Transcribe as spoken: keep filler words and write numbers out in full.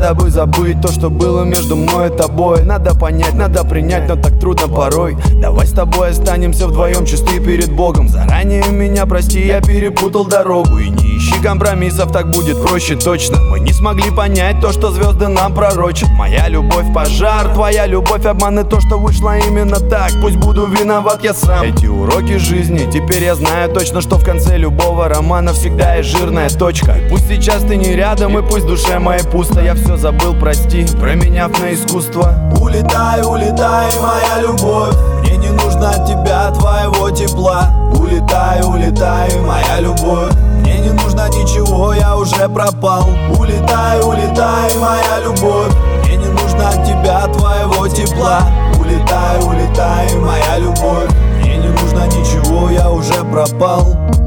Надо бы забыть то, что было между мной и тобой. Надо понять, надо принять, но так трудно порой. Давай с тобой останемся вдвоем чисты перед Богом. Заранее меня прости, я перепутал дорогу. И не ищи компромиссов, так будет проще точно. Мы не смогли понять то, что звезды нам пророчат. Моя любовь пожар, твоя любовь обман. И то, что вышло именно так, пусть буду виноват я сам. Эти уроки жизни, теперь я знаю точно, что в конце любого романа всегда есть жирная точка. Пусть сейчас ты не рядом, и пусть в душе моей пусто. Я все забыл, прости, променяв на искусство. Улетай, улетай, моя любовь. Мне не нужно от тебя твоего тепла. Улетай, улетай, моя любовь. Мне не нужно ничего, я уже пропал. Улетай, улетай, моя любовь. Мне не нужно от тебя твоего тепла. Улетай, улетай, моя любовь. Мне не нужно ничего, я уже пропал.